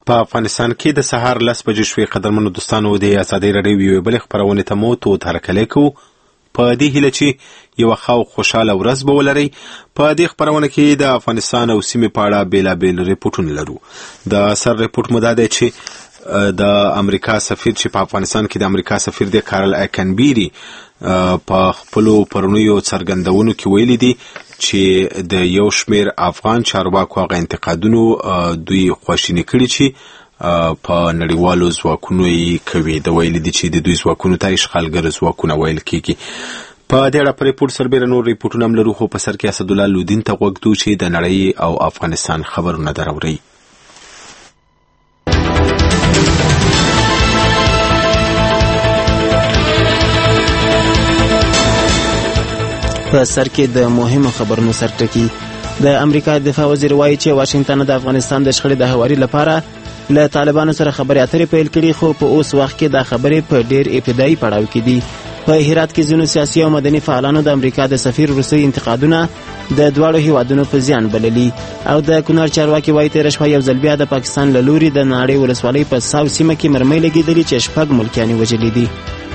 په افغانستان کې د سهار 10 بجې شوې. قدرمنو دوستانو، د ازادۍ راډیو یوې بلې خپرونې ته مو تود هرکلی کوو په دې هیله چې یوه ښه او خوشحاله ورځ به ولرئ. په دې خپرونه کې د افغانستان او سیمې په اړه بېلابېل ریپورټونه لرو. د سر ریپورټ مو دا دی چې د امریکا سفیر چې په افغانستان کې د امریکا سفیر دی کارل اکنبیری په خپلو پرونیو څرګندونو کې ویلي دي چې د یو شمېر افغان چارواکو هغه انتقادونو دوی خواشیني کړي چې په نړیوالو ځواکونو یې کوي. د ویلي دي چې د دوی ځواکونو ته اشغالګر ځواکونه ویل کېږي. په دې اړه په ریپورټ سربېره نور ریپورټونه هم لرو، خو په سر کې اسدالله لودین ته غوږ ږدو چې د نړۍ او افغانستان خبرونه دراوړي. په سر کې د مهمو خبرونو سرټکی. د امریکا دفاع وزیر وایي چې واشنگټن د افغانستان د شخړې د هواري لپاره له طالبانو سره خبرې اترې پیل کړي، خو په اوس وخت کې دا خبرې په ډېر ابتدایي پړاو کې دي. په هرات کې ځینو سیاسي او مدني فعالانو د امریکا د سفیر روسي انتقادونه د دواړو هیوادونو په زیان بللي، او د کونړ چارواکي وایي تېره شپه یو ځل بیا د پاکستان له لوري د ناړۍ ولسوالۍ په ساو سیمه کې مرمۍ لګېدلي چې 6 ملکیانې وژلي دي.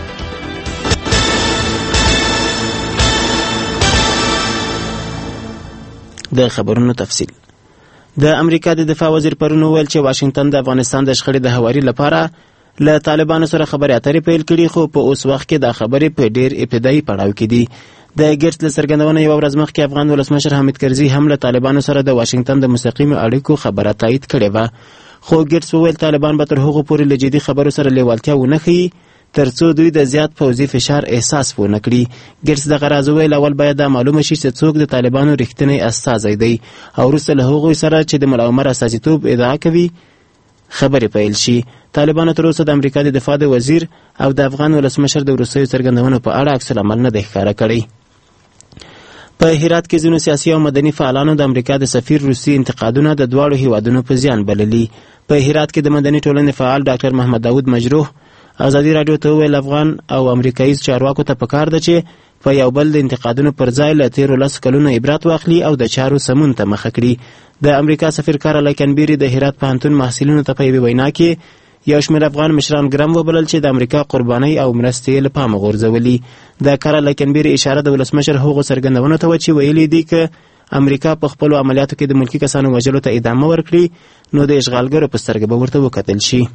د خبرونو تفصیل. د امریکا د دفاع وزیر پرون وویل چې واشنگټن د افغانستان د شخړې د هواري لپاره له طالبانو سره خبرې اترې پیل کړي، خو په اوس وخت کې دا خبرې په ډېر ابتدایي پړاو کې دي. د ګیټس له څرګندونې یوه ورځ مخکې افغان ولسمشر حامد کرزي هم له طالبانو سره د واشنگټن د مستقیمو اړیکو خبره تایید کړې وه، خو ګیټس وویل طالبان به تر هغو پورې له جدي خبرو سره لیوالتیا ونه ښیي ترڅو دوی د زیات پوځي فشار احساس ونه کړي. ګیټس دغه راز وویل اول باید دا معلومه شي چې څوک د طالبانو رښتینی استازی دی، او وروسته له هغوی سره چې د ملا عمر استازیتوب ادعا کوي خبرې پیل شي. طالبانو تر اوسه د امریکا د دفاع د وزیر او د افغان ولسمشر د وروستیو څرګندونو په اړه عکس العمل نه دی ښکاره کړی. په هرات کې ځینو سیاسي او مدني فعالانو د امریکا د سفیر روسي انتقادونه د دواړو هیوادونو په زیان بللي. په هرات کې د مدني ټولنې فعال ډاکټر محمد داود مجروح ازادي راډیو ته وویل افغان او امریکایي چارواکو ته پکار ده چې په یو بل د انتقادونو پر ځای له تېرو 10 کلونو عبرت واخلي او د چارو سمون ته مخه کړي. د امریکا سفیر کارل اکنبیری د هرات پوهنتون محصلینو ته په یوې وینا کې یو شمېر افغان مشران ګرم وبلل چې د امریکا قربانۍ او مرستې له پامه غورځولي. د کارل اکنبیری اشاره د ولسمشر هغو څرګندونو ته و چې ویلي دي که امریکا په خپلو عملیاتو کې د ملکي کسانو وژلو ته ادامه ورکړي نو د اشغالګرو په سترګه به ورته وکتل شي.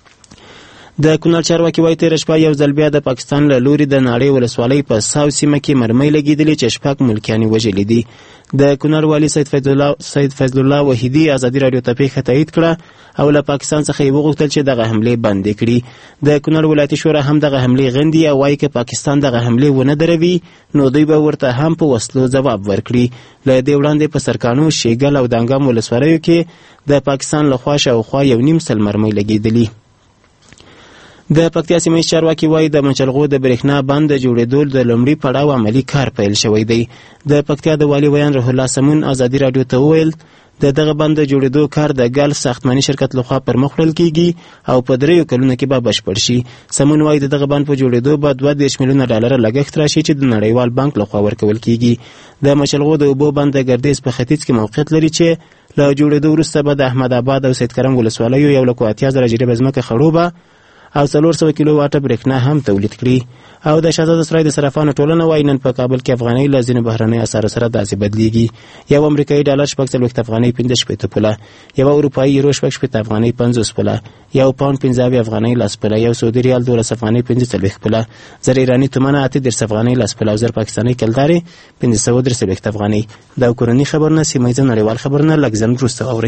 د کونړ چارواکي وایي تېره شپه یو ځل بیا د پاکستان له لوري د ناړۍ ولسوالۍ په ساو سیمه کې مرمۍ لګېدلې چې 6 ملکیانې وژلي دي. د کونړ والي سید فیض الله وحیدي ازادي راډیو ته پیښه تایید کړه او له پاکستان څخه یې وغوښتل چې دغه حملې بندې کړي. د کونړ ولایتي شورا هم دغه حملې غندي او وایي که پاکستان دغه حملې ونه دروي نو دوی به ورته هم په وسلو ځواب ورکړي. له دې وړاندې په سرکانو، شیګل او دانګام ولسوالیو کې د پاکستان لخوا شاوخوا 1.5 سل مرمۍ لګېدلي. د پکتیا سیمه چارواکي وایي د منچلغو د برېښنا بند د جوړېدو د لومړي پړاو عملي کار پیل شوی دی. د پکتیا د والي ویان روح الله سمون ازادي راډیو ته وویل د دغه بند د جوړېدو کار د ګلف ساختماني شرکت لخوا پر مخ وړل کیږي او په 3 کلونو کې به بشپړ شي. سمون وایي د دغه بند په جوړېدو به 22 میلیونه ډالر لګښت راشي چې د نړیوال بانک لخوا ورکول کیږي. د منچلغو د اوبو بند د ګردیز په ختیځ کې موقعیت لري چې له جوړېدو وروسته به د احمد آباد او سید کرم ولسوالیو 1.80 جریبه ځمکه خړوبه او 400 کیلو واټه برېښنا هم تولید کړي. او د شهزاده سرای د صرافانو ټولنه وایي نن په کابل کې افغانۍ له ځینو بهرنیو اسعارو سره داسې بدلیږي. یو امریکایي ډالر 40 افغانۍ 15 پوله، یو اروپایي یورو 60 افغانۍ 50 پوله، یو پاوند 15 افغانۍ 10 پوله، یو سعودي ریال 12 افغانۍ 45 پوله، زر ایرانی تومنه 8 افغانۍ 10 پوله او زر پاکستاني کلدارې 530 افغانۍ. دا کورني خبرونه سیمه ییز نړیوال خبرونه لږ ځنډ وروسته واورئ.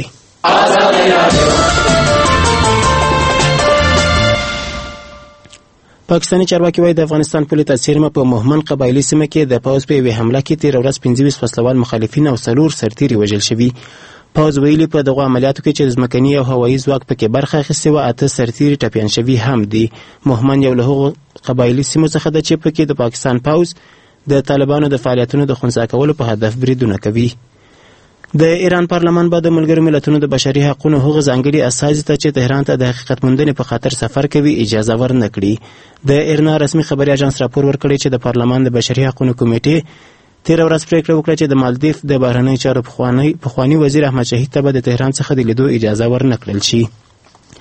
پاکستاني چارواکي وایي د افغانستان پولې ته څیرمه په مهمن قبایلي سیمه کې د پوځ په یوې حمله کې تېره ورځ 25 وسلوال مخالفین او 4 سرتیري وژل شوي. پوځ ویلي په دغو عملیاتو کې چې د ځمکني او هوایي ځواک پکې برخه اخیستې وه 8 سرتیري ټپیان شوي هم دي. مهمن یو له هغو قبایلي سیمو څخه ده چې پکې د پاکستان پوځ د طالبانو د فعالیتونو د خنثی کولو په هدف بریدونه کوي. د ایران پارلمان به د ملګرو ملتونو د بشري حقوقو هغه ځانګړي استازي ته چې تهران ته د حقیقت موندنې په خاطر سفر کوي اجازه ورنکړي. د ایرنا رسمي خبري اژانس راپور ورکړی چې د پارلمان د بشري حقوقو کمیټې تېره ورځ پریکړه وکړه چې د مالدیف د بهرنیو چارو پخوانی وزیر احمد شهید ته به د تهران څخه د لیدو اجازه ورنکړل شي.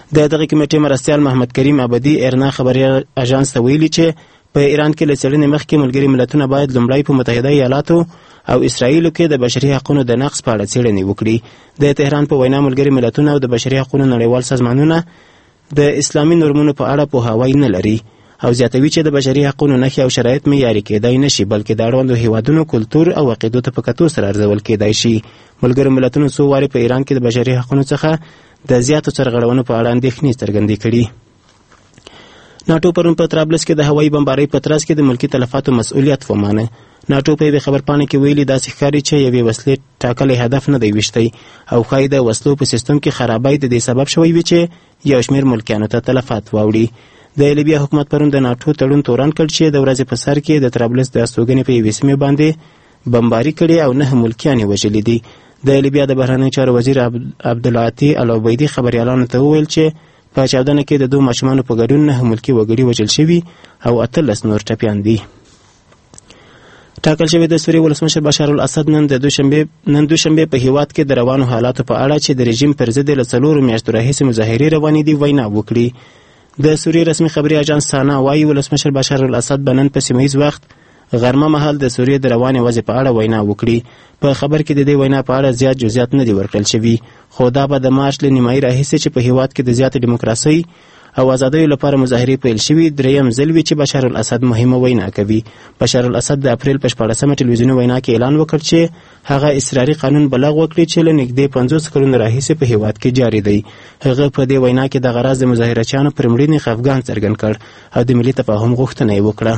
د دغه کمیټې مرستیال محمد کریم ابدي ایرنا خبري اژانس ته ویلي چې په ایران کې له څېړنې مخکې ملګري ملتونه باید لومړی په متحده ایالاتو او اسرائیلو کې د بشري حقوقو د نقض په اړه څېړنې وکړي. د تهران په وینا ملګري ملتونه او د بشري حقوقو نړیوال سازمانونه د اسلامي نورمونو په اړه پوهاوی نه لري او زیاتوي چې د بشري حقوقو نښې او شرایط معیاري کېدای نشي بلکې د اړوندو هیوادونو کلتور او عقیدو ته په کتو سره ارزول کېدای شي. ملګرو ملتونو څو وارې په ایران کې د بشري حقوقو څخه د زیاتو سرغړونو په اړه اندېښنې څرګندې کړي. ناټو پرون په طرابلس کې د هوایي بمبارۍ په ترڅ کې د ملکي تلفاتو مسؤلیت ومانه. ناټو په یوې خبرپاڼه کې ویلي داسې ښکاري چې یوې وسلې ټاکلی هدف نه دی ویشتی او ښایي د وسلو په سیستم کې خرابی د دې سبب شوی وي چې یو شمېر ملکیانو ته تلفات واوړي. د لیبیا حکومت پرون د ناټو تړون تورن کړ چې د ورځې په سر کې د طرابلس د استوګنې په یوې سیمې باندې بمباري کړې او 9 ملکیان یې وژلي دي. د لیبیا د بهرنیو چارو وزیر عبدالعاطي العبیدي خبریالانو ته وویل چې په چاودنه کې د 2 ماشومانو په ګډون 9 ملکي وګړي وژل شوي او 18 نور ټپیان دي. ټاکل شوی د سوریې ولسمشر بشار الاسد نن دوشنبه په هیواد کې د روانو حالاتو په اړه چې د رژیم پر ضد له 4 میاشتو راهیسې مظاهرې روانې دي وینا وکړي. د سوریې رسمي خبري اژانس سانا وایي ولسمشر بشار الاسد به نن په سیمه ییز وخت غرمه مهال د سوریې د روانې وضع په اړه وینا وکړي. په خبر کې د دې وینا په اړه زیات جزئیات نه دي ورکړل شوي خو دا به د مارچ له نیمایي راهیسې چې په هیواد کې د زیاتې دیموکراسۍ او ازادیو لپاره مظاهرې پیل شوي دریم ځل وي چې بشار الاسد مهمه وینا کوي. بشار الاسد د اپریل په 14مه ټلویزیوني وینا کې اعلان وکړ چې هغه اصراري قانون بلغ وکړي چې له نږدې 50 کلونو راهیسې په هیواد کې جاری دی. هغه په دې وینا کې د غرض د مظاهرچیانو پر مړینې خفګان څرګند کړ او د ملي تفاهم غوښتنه یې وکړه.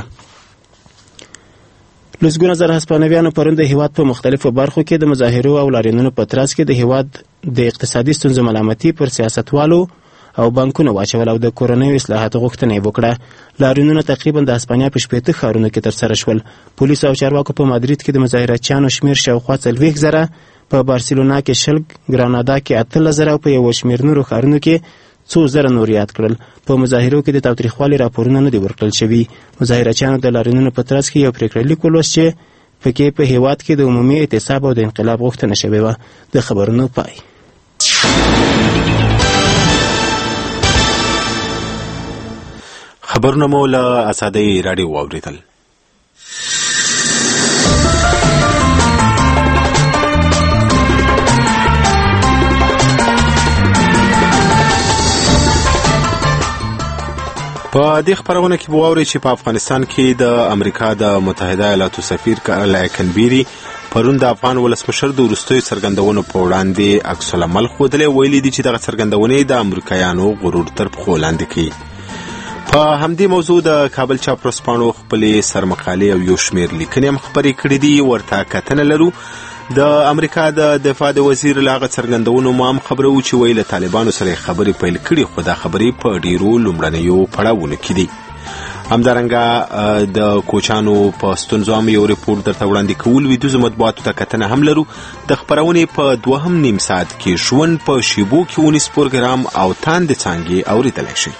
لسګونه زره هسپانویانو پرون د هیواد په مختلفو برخو کې د مظاهرو او لاریونونو په ترڅ کې د هیواد د اقتصادي ستونزو ملامتي پر سیاستوالو او بانکونو واچول او د کورنیو اصلاحاتو غوښتنه یې وکړه. لاریونونه تقریبا د هسپانیا په 18 ښارونو کې ترسره شول. پولیسو او چارواکو په مادرید کې د مظاهرچیانو شمیر شاوخوا 40,000 په بارسلونا کې 20 ګرانادا کې 18,000 او په یو شمیر نورو ښارونو کې 2,000 نور یاد کړل. په مظاهرو کې د تاوتریخوالي راپورونه نه دي ورکړل شوي. مظاهرچیانو د لاریونونو په ترڅ کې یو پریکړه لیک ولوست چې پکې په هیواد کې د عمومي اعتصاب او د انقلاب غوښتنه شوې وه. د خبرونو پای. خبرونه مو له ازادۍ راډیو واوریدل. په دې خبرونه کې واوري چې په افغانستان کې د امریکا د متحده ایالاتو سفیر کارل اکنبيري پرون د افغان ولسمشر د وروستیو څرګندونو په وړاندې عکس العمل ښودلی. ویلي دي چې دغه څرګندونې د امریکایانو غرور تر پښو لاندې کوي. په همدې موضوع د کابل چاپ ورځپاڼو خپلې سرمقالې او یو شمېر لیکنې هم خپرې کړي دي. ورته کتنه لرو. د امریکا د دفاع د وزیر له هغه څرګندونو ما هم خبرو چې وایي له طالبانو سره خبرې پیل کړي خو دا خبرې په ډیرو لومړنیو پړاوونو کې دي. همدارنګه د کوچانو په ستونزو هم یو ریپورت درته وړاندې کول ویدیوز مطبوعاتو ته کتنه هم لرو. د خپرونې په 2.5 ساعت کې ژوند په شیبو کې 19 پروګرام او تاند څانګې اوریدلی شي.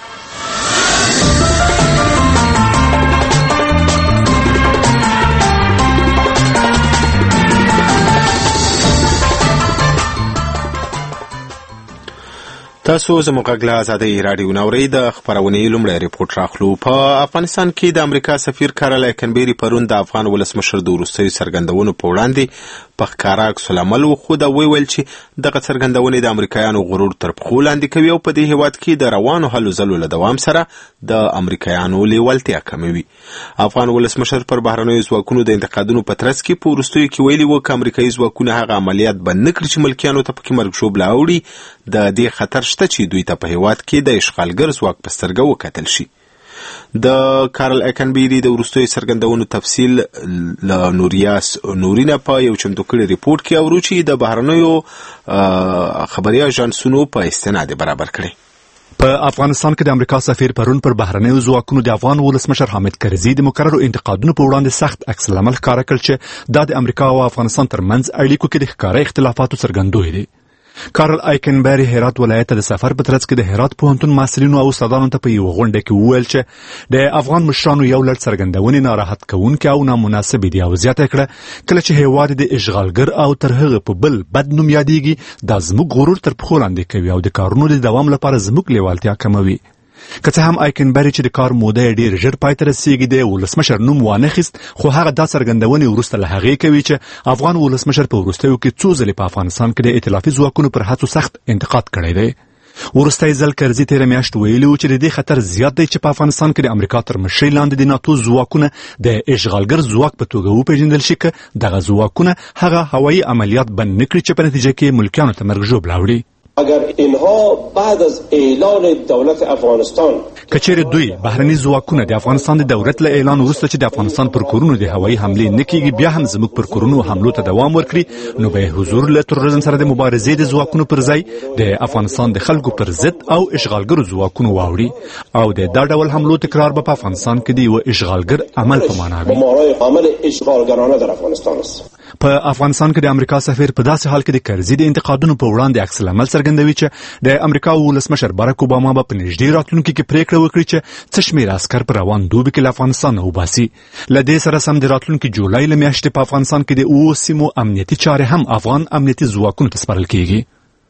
تاسو زموږ غږ له ازادۍ راډیو ناورئ. د خپرونې لومړی ریپورټ راخلو. په افغانستان کې د امریکا سفیر کارل اکنبيري پرون د افغان ولسمشر د وروستیو څرګندونو په وړاندې په ښکاره عکس العمل وښود او ویل چې دغه څرګندونې د امریکایانو غرور تر پښو لاندې کوي او په دې هیواد کې د روانو هلو ځلو له دوام سره د امریکایانو لیوالتیا کموي. افغان ولسمشر پر بهرنیو ځواکونو د انتقادونو په ترڅ کې په وروستیو کې ویلي و چې امریکایي ځواکونه هغه عملیات بند نه کړي چې ملکیانو ته پکې مرګ ژوبله اوړي. د دې خطر شته چې دوی ته په هیواد کې د اشغالګر ځواک په سترګه وکتل شي. د کارل اکنبيري د وروستیو څرګندونو تفصیل له نوریاس نورینه په یو چمتو کړي ریپورت کې اورو چې د بهرنیو خبري اژانسونو په استناد برابر کړي. په افغانستان کې د امریکا سفیر پرون پر بهرنیو ځواکونو د افغان ولسمشر حامد کرزي د مکررو انتقادونو په وړاندې سخت عکس العمل ښکاره کړ چې دا د امریکا او افغانستان ترمنځ اړیکو کې د ښکاره اختلافاتو څرګندوی دي. کارل آیکنبری هرات ولایت ته د سفر په ترڅ کې د هرات پوهنتون محصلینو او استادانو ته په یو غونډه کې وویل چې د افغان مشرانو یو لړ څرګندونې ناراحت کوونکې او نامناسبې دي او زیاته کړه کله چې هیواد د اشغالګر او تر هغه په بل بد نوم یادېږي دا زموږ غرور تر پښو لاندې کوي او د کارونو د دوام لپاره زموږ لیوالتیا کموي. که څه هم آیکنبری چې د کار موده ډیر ژر پای ته رسیږي د ولسمشر نوم وانخیست خو هغه دا څرګندونې وروسته له هغې کوي چې افغان ولسمشر په وروستیو کې څو ځلې په افغانستان کې د ائتلافي ځواکونو پر هڅو سخت انتقاد کړی دی. وروستی ځل کرزي تېره میاشت ویلي و چې د دې خطر زیات دی چې په افغانستان کې د امریکا تر مشرۍ لاندې د ناتو ځواکونه د اشغالګر ځواک په توګه وپېژندل شي که دغه ځواکونه هغه هوایي عملیات بند نه کړي چې په نتیجه کې ملکیانو ته مرګ ژوبله وړي. اگر اینها بعد از اعلان دولت افغانستان کچېرې دوی بهرني ځواکونه د افغانستان د دولت له اعلان وروسته چې د افغانستان پر کورونو د هوایي حملې نه کېږي بیا هم زموږ پر کورونو حملو ته دوام ورکړي نو به حضور له تروریزم سره د مبارزې د ځواکونو پر ځای د افغانستان د خلکو پر ضد او اشغالګرو ځواکونو واوړي او د دا ډول حملو تکرار به په افغانستان کې د یو اشغالګر عمل په معنا وي. عمل اشغالګرانه در افغانستان است. په افغانستان کې د امریکا سفیر په داسې حال کې د کرزي د انتقادونو په وړاندې عکس العمل څرګندوي چې د امریکا ولسمشر باراک اوباما به په نږدې راتلونکي کې پریکړه وکړي چې څه شمېر عسکر په روان دوبي کې له افغانستان نه وباسي. له دې سره سم د راتلونکي جولای له میاشتې په افغانستان کې د 7 سیمو امنیتي چارې هم افغان امنیتي ځواکونو ته سپارل کېږي.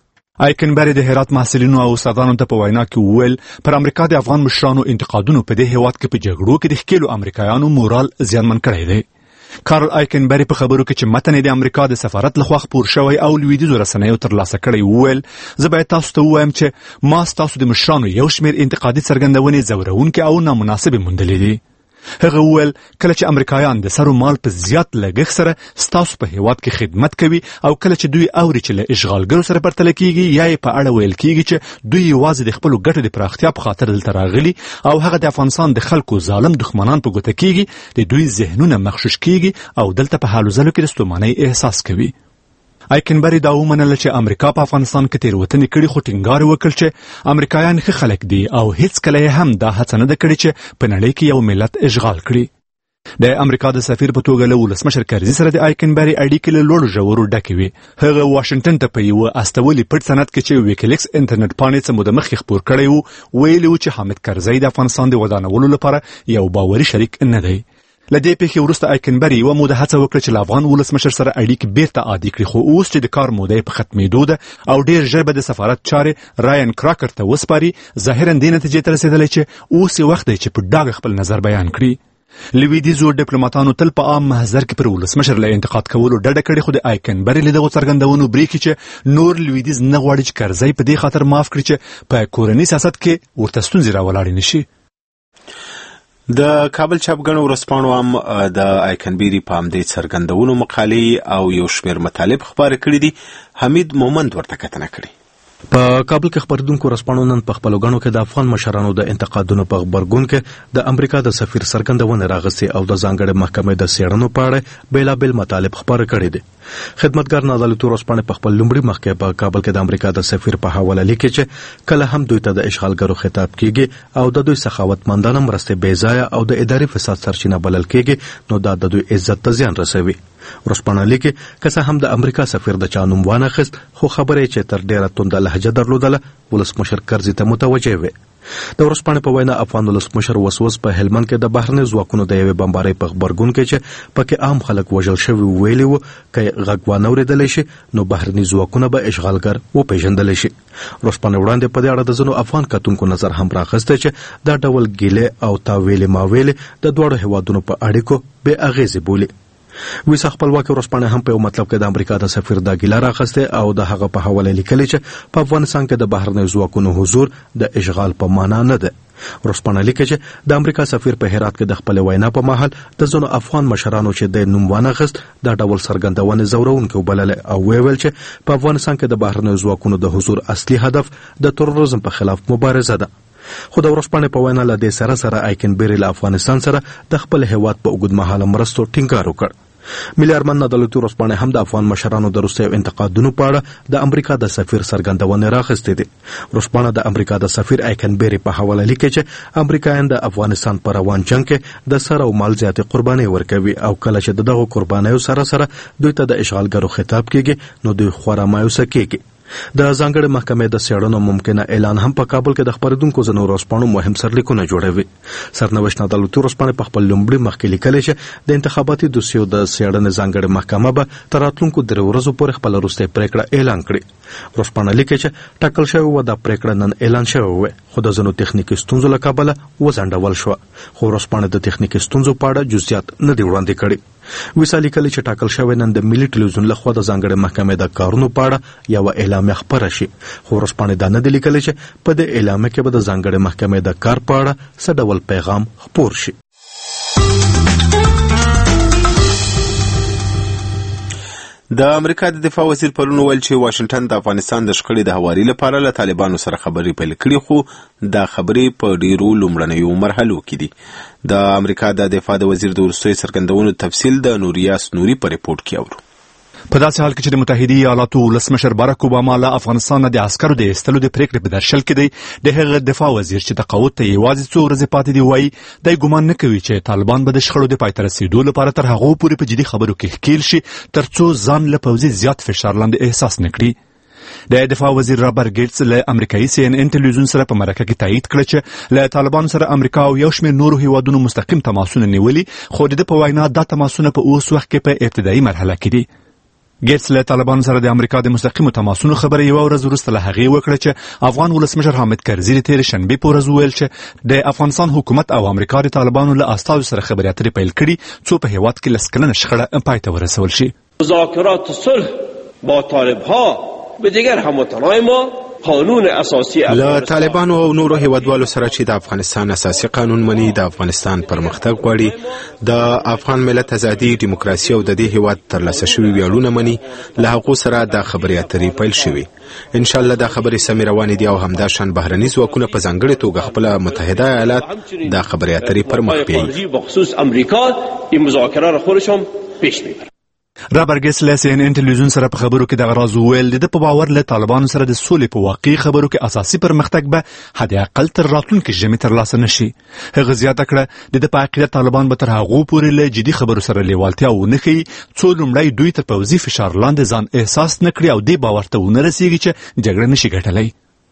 آیکنبری د هرات محصلینو او استادانو ته په وینا کې وویل پر امریکا د افغان مشرانو انتقادونو په دې هیواد کې په جګړو کې د ښکېلو امریکایانو مورال زیانمن کړی دی. کارل آیکنبری په خبرو کې چې متن د امریکا د سفارت لخوا خپور شوی او لویدیځو رسنیو ترلاسه کړی وویل زه باید تاسو ته ووایم چې ما ستاسو د مشرانو یو شمېر انتقادي څرګندونې ځورونکې او نامناسبې موندلې دي. هغه وویل کله چې امریکایان د سرو مال په زیات لګښت سره ستاسو په هیواد کې خدمت کوي او کله چې دوی اوري چې له اشغالګرو سره پرتله کېږي یا یې په اړه ویل کېږي چې دوی یوازې د خپلو ګټو د پراختیا په خاطر دلته راغلي او هغه د افغانستان د خلکو ظالم دښمنان په ګوته کېږي د دوی ذهنونه مغشوش کېږي او دلته په حالو ځلو کې د ستومانۍ احساس کوي. آیکنبری دا ومنله چې امریکا په افغانستان کې تېروتنې کړي خو ټینګار وکړ چې امریکایان ښه خلک دي او هیڅکله یې هم دا هڅه نه ده کړې چې په نړۍ کې یو ملت اشغال کړي. د امریکا د سفیر په توګه له ولسمشر کرزي سره د آیکنبری اړیکې له لوړو ژورو ډکې وې. هغه واشنګټن ته په یوه استولي پټ سند کې چې ویکیلیکس انټرنیټ پاڼې څه موده مخکې خپور کړی و ویلي و چې حامد کرزی د افغانستان د ودانولو لپاره یو باوري شریک نه دی. له دې پیښې وروسته آیکنبری یوه موده هڅه وکړه چې له افغان ولسمشر سره اړیکې بیرته عادي کړي خو اوس چې د کار موده یې په ختمېدو ده او ډېر ژر به د سفارت چارې راین کراکر ته وسپاري ظاهرا دې نتیجې ته رسېدلی چې اوس یې وخت دی چې په ډاګه خپل نظر بیان کړي. لویدیځو ډیپلوماتانو تل په عام محضر کې پر ولسمشر له انتقاد کولو ډډه کړې خو د آیکنبری له دغو څرګندونو برېښي چې نور لویدیځ نه غواړي چې کرزی په دې خاطر معاف کړي چې په کورني سیاست کې ورته ستونزې راولاړې نه شي. د کابل چاپګڼو ورځپاڼو هم د آیکنبری په همدې څرګندونو مقالې او یو شمېر مطالب خپاره کړي دي. حمید مومند ورته کتنه کړې. په کابل کې خبرونکو ورځپاڼو نن په خپلو غڼو کې د افغان مشرانو د انتقادونو په غبرګون کې د امریکا د سفیر څرګندونه راغستې او د ځانګړې محکمې د څېړنو په اړه بېلابېل مطالب خپاره کړي دي. خدمتګار نادلتو ورځپاڼې په خپل لومړي مخ کې په کابل کې د امریکا د سفیر په حواله لیکي چې کله هم دوی ته د اشغالګرو خطاب کیږي او د دوی سخاوتمندانه مرستې بې ځایه او د اداري فساد سرچینه بلل کیږي نو دا د دوی عزت ته زیان رسوي. ورځپاڼه لیکي که څه هم د امریکا سفیر د چا نوم وانخیست خو خبرې چې تر ډېره تونده لهجه درلودله ولسمشر کرزي ته متوجه وې. د ورځپاڼې په وینا افغان ولسمشر اوس په هلمند کې د بهرني ځواکونو د یوې بمبارۍ په غبرګون کې چې پکې عام خلک وژل شوي ویلي وو که غږ وانه اورېدلی شي نو بهرني ځواکونه به اشغالګر وپېژندلی شي. ورځپاڼې وړاندې په دې اړه د ځینو افغان کتونکو نظر هم راخیستی چې دا ډول ګیلې او تاویلې ماویلې د دواړو هیوادونو په اړیکو بې اغېزې بولي. ویسا خپلواکي ورځپاڼې هم په یو مطلب کې د امریکا د سفیر دا ګیله راخیستې او د هغه په حواله لیکلي چې په افغانستان کې د بهرنیو ځواکونو حضور د اشغال په معنا نه ده. ورځپاڼه لیکي چې د امریکا سفیر په هرات کې د خپلې وینا په مهال د ځینو افغان مشرانو چې د نوم وانخیست دا ډول څرګندونې ځورونکې وبللې او ویل چې په افغانستان کې د بهرنیو ځواکونو د حضور اصلي هدف د تروریزم په خلاف مبارزه ده. خو د ورځپاڼې په وینا له دې سره آیکنبری له افغانستان سره د خپل هیواد په اوږدمهاله مرستو ټینګار وکړ. ملي ارمان عدالتي ورځپاڼې هم د افغان مشرانو د وروستیو انتقادونو په اړه د امریکا د سفیر څرګندونې راخیستې دي. ورځپاڼه د امریکا د سفیر آیکنبری په حواله لیکي چې امریکایان د افغانستان په روان جنګ کې د سر او مال زیاتې قربانۍ ورکوي او کله چې دغه قربانیو سره دوی ته د اشغالګرو خطاب کیږي نو دوی خورا مایوسه کیږي. د ځانګړي محکمې د څېړنو ممکنه اعلان هم په کابل کې د خبرېدونکو ځینو ورځپاڼو مهم سرلیکونه جوړوي. سرنوشت عدالتي ورځپاڼې په خپل لومړي مخ کې لیکلي چې د انتخاباتي دوسیو د څېړنې ځانګړې محکمه به تر راتلونکو 3 ورځو پورې خپله وروستۍ پرېکړه اعلان کړي. ورځپاڼه لیکي چې ټاکل شوې وه دا پرېکړه نن اعلان شوې وه، خو د ځینو تخنیکي ستونزو له کبله وځنډول شوه. خو ورځپاڼې د تخنیکي ستونزو په اړه جزئیات نه دي وړاندې کړي. ویسا لیکلي چې ټاکل شوی نن د ملي ټلویزیون لخوا د ځانګړې محکمې د کارونو په اړه یوه اعلامیه خپره شي. خو ورځپاڼې دا نه دي لیکلي چې په دې اعلامیه کې به د ځانګړې محکمې د کار په اړه څه ډول پیغام خپور شي. د امریکا د دفاع وزیر پرون ویل چې واشنگټن د افغانستان د شخړې د هواري لپاره له طالبانو سره خبرې پیل کړي، خو دا خبرې په ډیرو لومړنیو مرحلو کې دي. د امریکا د دفاع د وزیر د وروستیو څرګندونو تفصیل د نوریاس نوري په ریپورت کې اورو. په داسې حال کې چې د متحده ایالاتو ولسمشر باراک اوباما له افغانستان د عسکرو د ایستلو د پریکړې په درشل کې دی، د هغه دفاع وزیر چې تقاعد ته یوازې 2 ورځې پاتې دي وایي دی ګمان نه کوي چې طالبان به د شخړو د پای ته رسېدو لپاره تر هغو پورې په جدي خبرو کې ښکېل شي تر څو ځان له پوځي زیات فشار لاندې احساس نه کړي. د دفاع وزیر رابرټ ګیټس له امریکایي CNN ټلویزیون سره په مرکه کې تایید کړ چې له طالبانو سره امریکا او یو شمېر نورو هیوادونو مستقیم تماسونه نیولي، خو د په وینا دا تماسونه په اوس وخت کې په ابتدایي مرحله کې دي. ګیټس له طالبانو سره د امریکا د مستقیمو تماسونو خبره یوه ورځ وروسته له هغې وکړه چې افغان ولسمشر حامد کرزي د تېرې شنبې په ورځ وویل چې د افغانستان حکومت او امریکا د طالبانو له استازو سره خبرې اترې پیل کړي څو په هېواد کې 10 کلنه شخړه پای ته ورسول شي. مذاکرات صلح با طالبها به دیگر هموطنهای ما قانون اساسی له طالبانو او نورو هیوادوالو سره چې د افغانستان اساسي قانون مني، د افغانستان پرمختګ غواړي، د افغان ملت ازادي، دیموکراسي او د دې هیواد ترلاسه شوي ویاړونه مني، له هغو سره دا خبرې اترې پیل شوي. ان شاء الله دا خبرې سمې روانې دي او همدا شان بهرني ځواکونه په ځانګړې توګه خپله متحده ایالات دا خبرې اترې پر مخ بیایي. بخصوص امریکا این مذاکره را خودشون پیش میبرن. رابرټ ګیټس له CNN ټلویزیون سره په خبرو کې دغه راز وویل د په باور له طالبانو سره د سولې په واقعي خبرو کې اساسي پرمختګ به حد اقل تر راتلونکي ژمي ترلاسه نشي. هغه زیاته کړه د په عقیده طالبان به تر هغو پورې له جدي خبرو سره لیوالتیا ونه ښیي څو لومړی دوی تر پوځي فشار لاندې ځان احساس نه کړي او دې باور ته ونه رسېږي چې جګړه نشي ګټلی.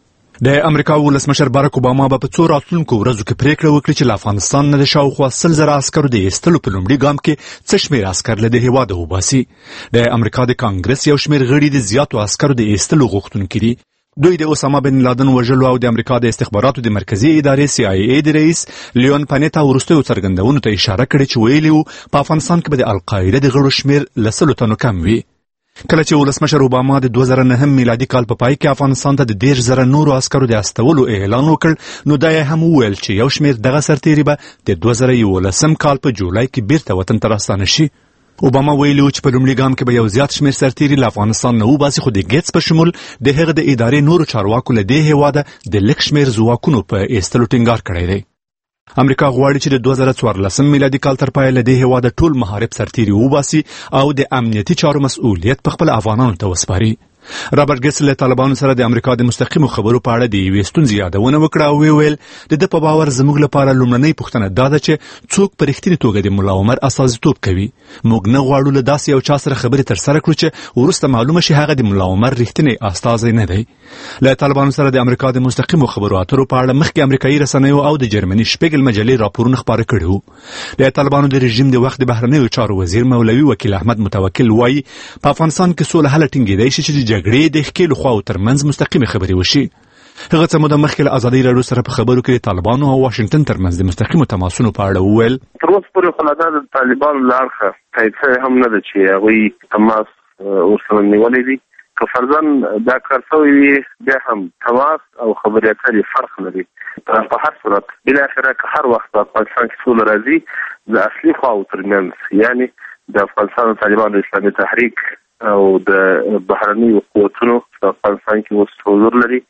د امریکا ولسمشر باراک اوباما به په 2 راتلونکو ورځو کې پریکړه وکړي چې له افغانستان نه د شاوخوا 100,000 عسکرو د ایستلو په لومړي ګام کې څه شمېر عسکر له د هېواده وباسي. د امریکا د کانګرس یو شمېر غړي د زیاتو عسکرو د ایستلو غوښتونکي دي. دوی د اسامه بن لادن وژلو او د امریکا د استخباراتو د مرکزي ادارې CIA د رئیس لیون پانیتا وروستیو څرګندونو ته اشاره کړې چې ویلي وو په افغانستان کې به د القاعده د غړو شمېر له 100 تنو کم وي. کله چې ولسمشر اوباما د 2009 میلادي کال په پای کې افغانستان ته د 10,000 نورو عسکرو د استولو اعلان وکړ، نو دا یې هم وویل چې یو شمېر دغه سرتېري به د 2011 کال په جولای کې بیرته وطن ته راستانه شي. اوباما ویلي و چې په لومړي ګام کې به یو زیات شمېر سرتېري له افغانستان نه وباسي، خو د ګیټس په شمول د هغه د ادارې نورو چارواکو له دې هېواده د لږ شمېر ځواکونو په ایستلو ټینګار کړی دی. امریکا غواړي چې د 2014 میلادي کال تر پایه له دې هېواده ټول محارب سرتېري وباسي او د امنیتي چارو مسؤلیت په خپل افغانانو ته وسپاري. رابرټ ګیټس له طالبانو سره د امریکا د مستقیمو خبرو په اړه د یوې ستونزې یادونه وکړه او ویل د ده په باور زموږ لپاره لومړنۍ پوښتنه دا ده چې څوک په رښتینې توګه د ملا عمر استازیتوب کوي. موږ نه غواړو له داسې یو چا سره خبرې ترسره کړو چې وروسته معلومه شي هغه د ملا عمر رښتینی استازی نه دی. له طالبانو سره د امریکا د مستقیمو خبرو اترو په اړه مخکې امریکایي رسنیو او د جرمني شپیګل مجلې راپورونه خپاره کړي وو. د طالبانو د رژیم د وخت د بهرنیو چارو وزیر مولوي وکیل احمد متوکل وایي په افغانستان کې سوله هله ټینګېدی شي چې د جګړې د ښکېلو خواو ترمنځ مستقیمې خبرې وشي. هغه څه موده مخکې له ازادۍ راډیو سره په خبرو کې د طالبانو او واشنګټن ترمنځ د مستقیمو تماسونو په اړه وویل تر اوسه پورې خو لا دا د طالبانو له اړخه تایید شوی هم نه ده چې هغوی تماس ورسره نیولی دی. که فرضاً دا کار شوی وي بیا هم تماس او خبرې اترې فرق لري. په هر صورت بالاخره که هر وخت په افغانستان کې سوله راځي د اصلي خواو ترمنځ یعنې د افغانستان د طالبانو اسلامي تحریک او د بهرنیو قوتونو په افغانستان کې اوس حضور لري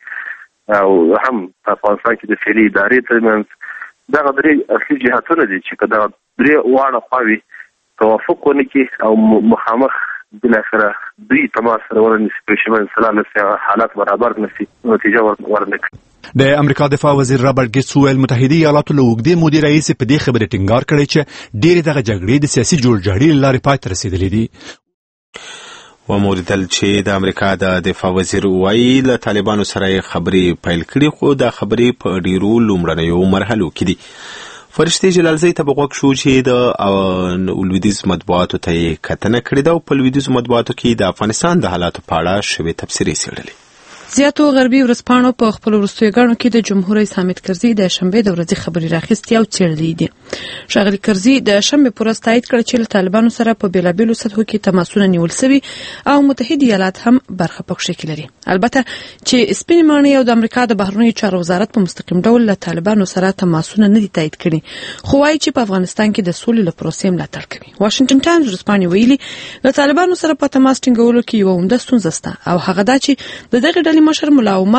او هم په افغانستان کې د فعلي ادارې ترمنځ دغه درې اصلي جهتونه دي چې که دغه درې واړه خواوې توافق ونه کړي او مخامخ بالاخره دوی تماس سره ورنیسي په شمال سلام نسي حالات برابر نسي نتیجه ورنه کړي. د امریکا دفاع وزیر رابرټ ګیټس ویل متحده ایالاتو له اوږدې مودې راهیسې په دې خبرې ټینګار کړی چې ډېرې دغه جګړې د سیاسي جوړجاړي له لارې پای ته رسېدلې دي. وموریدل چې د امریکا د دفاع وزیر وایي له طالبانو سره خبرې پیل کړي خو د خبرې په ډیرو لومړنیو مرحلو کې دي. فرشتي جلالزی ته بغوږ شو چې د لویدیځ مطبوعاتو ته یې کتنه کړې ده او په لویدیځو مطبوعاتو کې د افغانستان د حالاتو په اړه شوې تبصرې څېړلې. زیاتو غربي ورځپاڼو په خپل وروستیو ګڼو کې د جمهور رئیس حامد کرزي د شنبې د ورځې خبرې راخیستې او څېړلې دي. ښاغلي کرزي د شنبې په ورځ تایید کړ چې له طالبانو سره په بېلابېلو سطحو کې تماسونه نیول سوي او متحد ایالات هم برخه پکښې کې لري. البته چې سپینې ماڼۍ او د امریکا د بهرنیو چارو وزارت په مستقیم ډول له طالبانو سره تماسونه نه دي تایید کړي خو وایي چې په افغانستان کې د سولې له پروسې ملاتړ کوي. واشنګټن ټایمز ورځپاڼې ویلي له طالبانو سره په تماس ټینګولو کې یوه عمده ستونزه شته او هغه دا چې د دغې ډلې مشر ملا عمر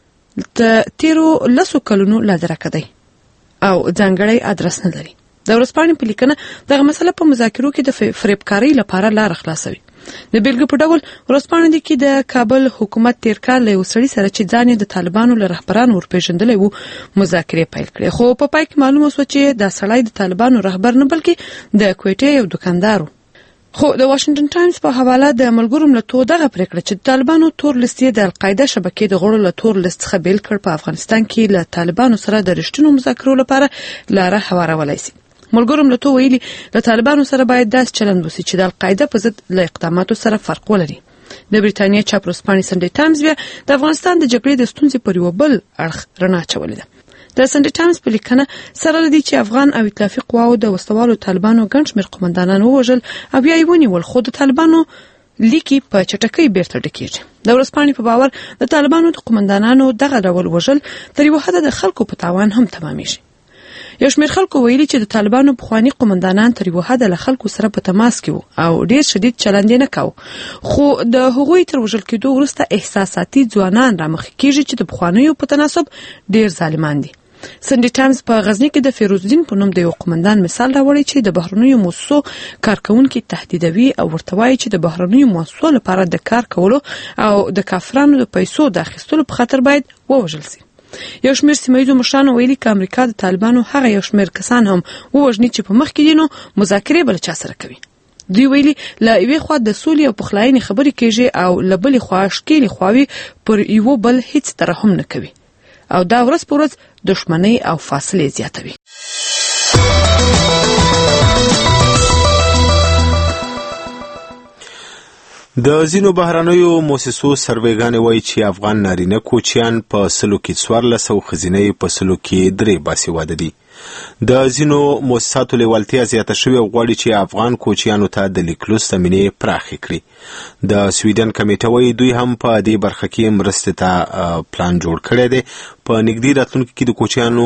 تیرو 10 کلونو لا درکه دی او ځانګړی ادرس نه لري. د ورځپاڼې په لیکنه دغه مسله په مذاکرو کې د فریبکارۍ لپاره لار خلاصوي. د بیلګې په ډول ورځپاڼې دي کې د کابل حکومت تیر کال له یو سړي سره چې ځان یې د طالبانو له رهبرانو ورپېژندلی وو مذاکرې پیل کړې خو په پای کې معلومه شوه چې دا سړی د طالبانو رهبر نه بلکې د کویټې یو دکاندار و. خو د واشنګټن ټایمز په حواله د ملګرو ملتونو دغه پریکړه چې طالبانو تور لیست د القاعده شبکې د غړو له تور لیست څخه بیل کړ په افغانستان کې له طالبانو سره د رښتینو مذاکرو لپاره لاره هوارولای شي. ملګرو ملتونو ویلي له طالبانو سره باید داسې چلند وشي چې د القاعده په ضد له اقداماتو سره فرق ولري. د بریتانیا چاپ ورځپاڼې سنډې ټایمز بیا د افغانستان د جګړې د ستونزې پر یو بل اړخ رڼا اچولې ده. د سنډې ټایمز په لیکنه سره لدی چې افغان او ائتلافي قواو د وسوالو طالبانو ګڼ شمېر قومندانان ووژل او بیا یې ونیول خو د طالبانو لیکي په چټکۍ بیرته ډکېږي. د ورځپاڼې په باور د طالبانو د قومندانانو دغه ډول وژل تر یوه حده د خلکو په تاوان هم تمامیږي. یو شمېر خلکو ویلي چې د طالبانو پخواني قومندانان تر یوه حده له خلکو سره په تماس کې وو او ډېر شدید چلند یې نه کاوه خو د هغوی تر وژل کېدو وروسته احساساتي ځوانان رامخکې کېږي چې د پخوانیو په تناسب ډېر ظالمان دي. سنډې ټایمز په غزني کې د فیروز الدین په نوم د یو قومندان مثال راوړی چې د بهرنیو مؤسسو کارکونکي تهدیدوي او ورته وایي چې د بهرنیو مؤسسو لپاره د کار کولو او د کافرانو د پیسو د اخیستلو په خاطر باید ووژل شي. یو شمېر سیمه ییزو مشرانو ویلي که امریکا د طالبانو هغه یو شمېر کسان هم ووژني چې په مخ کې دي نو مذاکرې به له چا سره کوي. دوی ویلي له یوې خوا د سولې او پخلاینې خبرې کېږي او له بلې خوا ښکېلې خواوې پر یوه بل هیڅ ترحم نه کوي او دا ورځ په ورځ دښمنۍ او فاصلې زیاتوي. د ځینو بهرنیو مؤسسو سروېګانې وایي چې افغان نارینه کوچیان په 100 کې 14 او ښځینه په 100 کې 3 باسواده دي. د ځینو مؤسساتو لیوالتیا زیاته شوې او غواړي چې افغان کوچیانو ته د لیکلو زمینې پراخې کړي. د سویډن کمیټه وایي دوی هم په دې برخه کې مرستې ته پلان جوړ کړی دی. په نږدې راتلونکي کې د کوچیانو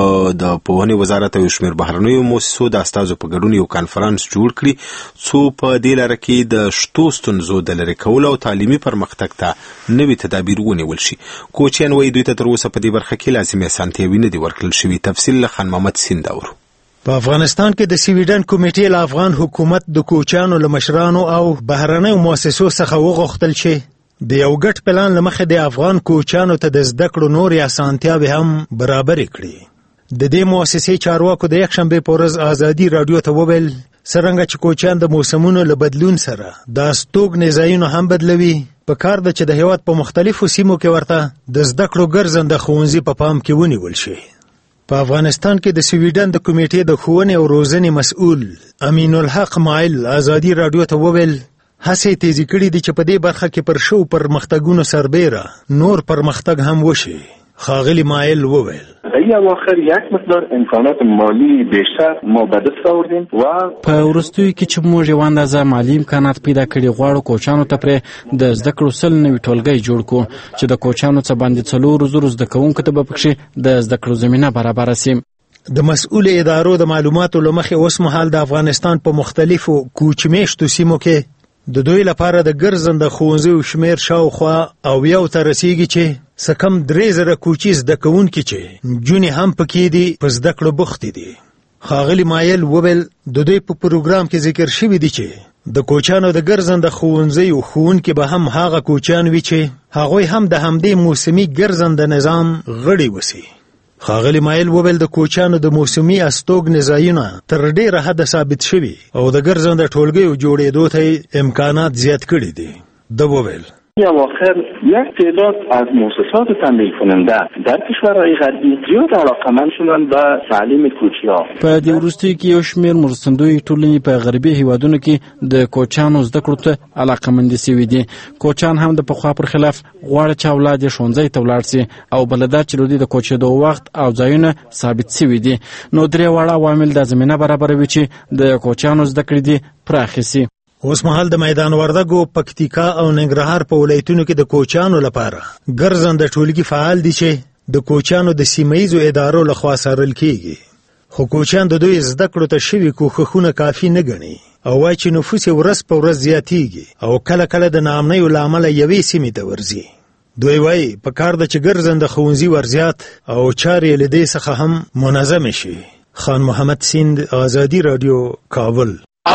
د پوهنې وزارت او یو شمېر بهرنیو مؤسسو د استازو په ګډون یو کانفرانس جوړ کړي څو په دې لاره کې د شتو ستونزو د لرې کولو او تعلیمي پرمختګ ته نوي تدابیر ونیول شي. کوچیان وایي دوی ته تر اوسه په دې برخه کې لازمي اسانتیاوې نه دي ورکړل شوي. تفصیل له خان محمد سینداور. په افغانستان کې د سویډن کمیټې له افغان حکومت د کوچیانو له مشرانو او بهرنیو مؤسسو څخه وغوښتل چې د یو ګډ پلان له مخې د افغان کوچیانو ته د زده کړو نورې اسانتیاوې هم برابرې کړي. د دې مؤسسې چارواکو د یکشنبې په ورځ ازادي راډیو ته وویل څرنګه چې کوچیان د موسمونو له بدلون سره د استوګنې ځایونه هم بدلوي په کار ده چې د هېواد په مختلفو سیمو کې ورته د زده کړو ګرځنده ښوونځي په پام کې ونیول شي. په افغانستان کې د سویډن د کمیټې د ښوونې او روزنې مسؤل امین الحق مایل ازادي راډیو ته وویل هڅې تیزی کړي دي چې په دې برخه کې پر شو پرمختګونو سربیره نور پرمختګ هم وشي. خاغلی مایل وویل در اواخر یک مقدار امکانات مالی بیشتر ما به دست آوردیم و په وروستیو کې چې موږ یو اندازه مالی امکانات پیدا کړي غواړو کوچانو ته پرې د زده کړو سل نوي ټولګۍ جوړ کړو چې د کوچانو څخه باندې 4,000 زده کوونکو ته به پکښې د زده کړو زمینه برابره سي. د مسؤل ادارو د معلوماتو له مخې اوس مهال د افغانستان په مختلفو کوچمیشتو سیمو کې د دوی لپاره د ګرځنده ښوونځیو شمېر شاوخوا او یو ته رسیږي چې څه کم 3,000 کوچي زده کوونکي چې نجونې هم پکې دي په زده کړو بوختې دي. خاغلی مایل وویل د دوی په پروګرام کې ذکر شوي دي چې د کوچانو د ګرځنده ښوونځیو ښوونکي به هم هغه کوچان وي چې هغوی هم د همدې موسمي ګرځنده نظام غړي وسي. خاغلی مایل وویل د کوچانو د موسمي استوګنې ځایونه تر ډېره حده ثابت شوي او د ګرځنده ټولګیو جوړېدو ته امکانات زیات کړي دي. د وویل اواخر یک تعداد از مؤسسات تمویل کننده در کشورهای غربی زیاد علاقمند شدند به تعلیم کوچیان. په دې وروستیو کې یو شمېر مرستندوی ټولنې په غربي هیوادونو کې د کوچانو زده کړو ته علاقمند شوي دي. کوچان هم د پخوا پر خلاف غواړي چې اولاد یې ښوونځي ته ولاړ شي او بله دا چې د کوچېدو وخت او ځایونه ثابت شوي دي. نو درې واړه عوامل دا زمینه برابروي چې د کوچانو زده کړې دي پراخې شي. اوس مهال د میدان وردګو، پکتیکا او ننګرهار په ولایتونو کې د کوچانو لپاره ګرځنده ټولګي فعال دي چې د کوچانو د سیمه‌ییزو ادارو لخوا څارل کیږي. خو کوچان د دوی زده کړو ته شوي کوښښونه کافي نه ګڼي او وایي چې نفوس یې ورځ په ورځ زیاتیږي او کله کله د ناامنیو له امله یوې سیمې ته ورځي. دوی وایي په کار ده چې ګرځنده ښوونځي ورزیات او چارې له دې څخه هم منظمې شي. خان محمد سیند، آزادي راډیو، کابل.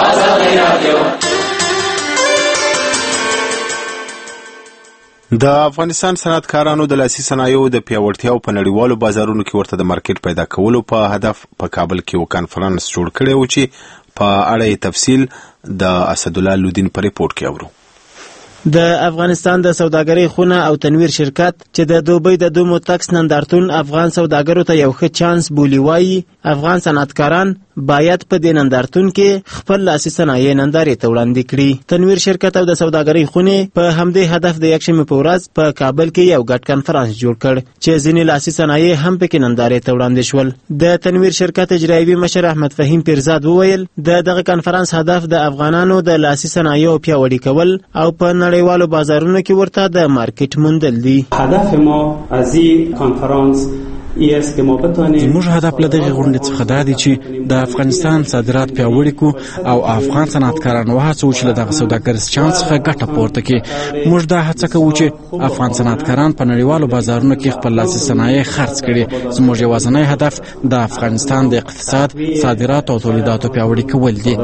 د افغانستان صنعتکارانو د لاسي صنایعو د پیاوړتیا په نړیوالو بازارونو کې ورته د مارکیټ پیدا کولو په هدف په کابل کې یو کانفرنس جوړ کړی و چې په اړه یې تفصیل د اسدالله لودین په ریپورت کې اورو. د افغانستان د سوداګرۍ خونه او تنویر شرکت چې د دوبۍ د دومو تکس نندارتون افغان سوداګرو ته یو ښه چانس بولی وایي افغان صنعتکاران باید په دې نندارتون کې خپل لاسي صنایع نندارې ته وړاندې کړي. تنویر شرکت او د سوداګرۍ خونې په همدې هدف د یکشنبې په ورځ په کابل کې یو ګډ کنفرانس جوړ کړ چې ځینې لاسي صنایع هم پکې نندارې ته وړاندې شول. د تنویر شرکت اجرایوي مشر احمد فهیم پیرزاد وویل د دغه کنفرانس هدف د افغانانو د لاسي صنایعو پیاوړي کول او په نړیوالو بازارونو کې ورته د مارکیټ موندل دي. هدف ما از این کنفرانس زموږ هدف له دغې غونډې څخه دا دی چې د افغانستان صادرات پیاوړي کړو او افغان صنعتکاران وهڅوو چې له دغه سوداګریز چانس څخه ګټه پورته کړي. موږ دا هڅه کوو چې افغان صنعتکاران په نړیوالو بازارونو کې خپل لاسي صنایع خرڅ کړي. زموږ یوازینی هدف د افغانستان د اقتصاد، صادرات او تولیداتو پیاوړي کول دي.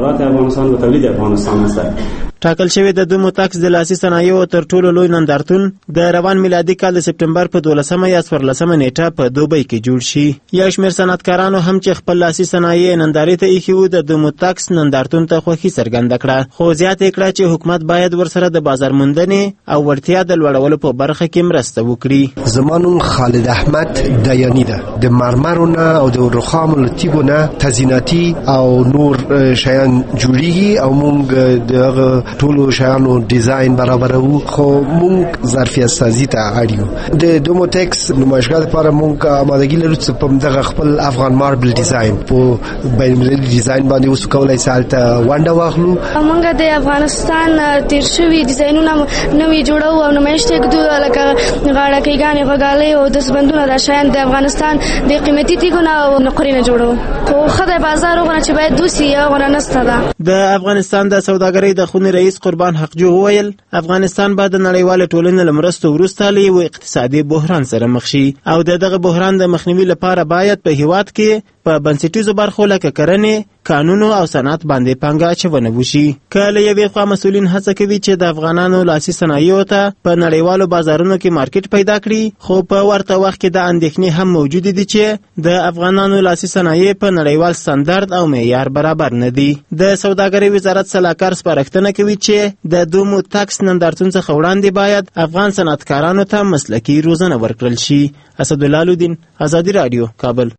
ټاکل شوی د دومو تکس د لاسي صنایعو تر ټولو لوی نندارتون د روان میلادي کال د سپټمبر په 12 یا 14 نیټه په دوبۍ کې جوړ شي. یو شمېر صنعتکارانو هم چې خپل لاسي صنایع نندارې ته ایښي وو د دومو تکس نندارتون ته خوښي څرګنده کړه، خو زیاته یې کړه چې حکومت باید ورسره د بازار موندنې او وړتیا د لوړولو په برخه کې مرسته وکړي. زما نوم خالد احمد دیانی ده. د مرمرونه او د رخام له تیګونه تزییناتي او نور شیان جوړیږي او موږ د ټولو شیانو ډیزاین برابرو، خو موږ ظرفیت سازي ته اړ یو. د دومو تکس نمایشګاه لپاره موږ آمادګي لرو چې په دغه خپل افغان ماربل ډیزاین په بین المللي ډیزاین باندې وسو کولای سالته ونډه واخلو. موږ د افغانستان تیر شوي ډیزاینونه نوې جوړو او نمایش ته کوو، لکه غاړه کېګانې، غوګالۍ او دستبندونه. دا شیان د افغانستان د قیمتي تیګونه او نقرینه جوړو، خو خدای بازار وغواړي چې باید دوسی غوړه نسته ده. د افغانستان د سوداګرۍ د خونې رئیس قربان حقجو وویل افغانستان به د نړیوالې ټولنې له مرستو وروسته له یو اقتصادي بحران سره مخ شي او دغه بحران د مخنیوي لپاره باید په هیواد کې په بنسټیزو برخو لکه کرنې، قانون او صنعت باندې پانګه اچونه وشي. که له یوې خوا مسؤلین هڅه کوي چې د افغانانو لاسي صنایعو ته په نړیوالو بازارونو کې مارکیټ پیدا کړي، خو په ورته وخت کې د اندېښنې هم موجودې دي چې د افغانانو لاسي صنایع په نړیوال ستاندرد او معیار برابر نه دي. د سوداګرۍ وزارت سلاکار سپارښتنه کوي چې د دومو تکس نندارتون څخه وړاندې باید افغان صنعتکارانو ته مسلکي روزنه ورکړل شي. اسدالله لودین، آزادي راډیو، کابل.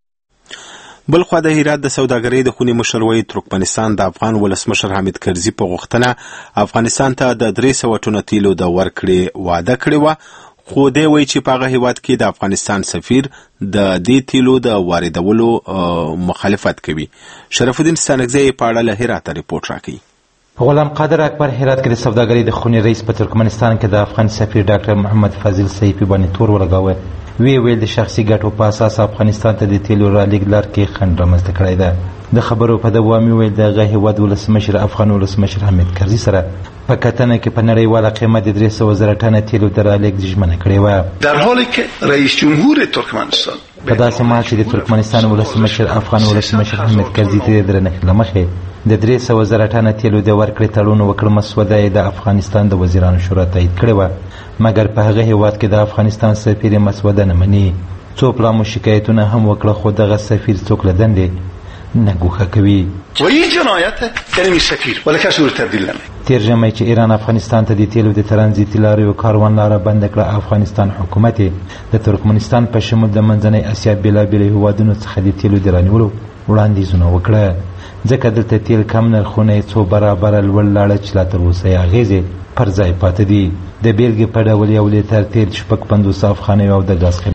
بلخوا د هرات د سوداګرۍ د خونې مشر وایي ترکمنستان د افغان ولسمشر حامد کرزي په غوښتنه افغانستان ته د 300 ټنو تیلو د ورکړې وعده کړې وه، خو دی وایي چې په هغه هیواد کې د افغانستان سفیر د دې تیلو د واردولو مخالفت کوي. شرف الدین ستانکزی په اړه له هراته ریپورت راکوي. غلام قادر اکبر هرات کې د سوداګرۍ د خونې رئیس په ترکمنستان کې د افغان سفیر ډاکټر محمد فاضل سیفي باندې تور ولګاوه. ویل د شخصي ګټو په اساس افغانستان ته د تیلو رالېږد لار کې خنډ رامنځته کړی ده. د خبرو په دوام ویل دغه هیواد ولسمشر افغان ولسمشر حامد کرزي سره په کتنه کې په نړیواله قیمت د 300,000 ټنه تیلو د رالېږد ژمنه کړې وه. در حالی که رئیس جمهور ترکمنستان په داسې مهال چې د ترکمنستان ولسمشر افغان ولسمشر حامد کرزي ته د درنښت له مخې د 300,000 ټنه تیلو د ورکړې تړون وکړ مسوده یې د افغانستان د وزیرانو شورا تایید کړې وه، مګر په هغه هیواد کې د افغانستان سفیر مسوده نه مني. څو پلامو شکایتونه هم وکړه، خو دغه سفیر څوک له دندې نه ګوښه کوي. و این جنایت یعنی سفیر ولی کسی رو تبدیل نمی. تیر ژمی چې ایران افغانستان ته د تیلو د ترانزیتي لاریو کاروان لاره بنده کړه، افغانستان حکومت د ترکمنستان په شمول د منځنۍ اسیا بېلابېلو هیوادونو څخه د تیلو د رانیولو وړاندیزونه وکړه، ځکه دلته تیل کم نرخونه یې څو برابره لوړ لاړه چې لا تر اوسه یې اغېزې پر ځای پاتې دي. د بیلګې په ډول 1 لیټر تیل 56 افغانیو او د ګاز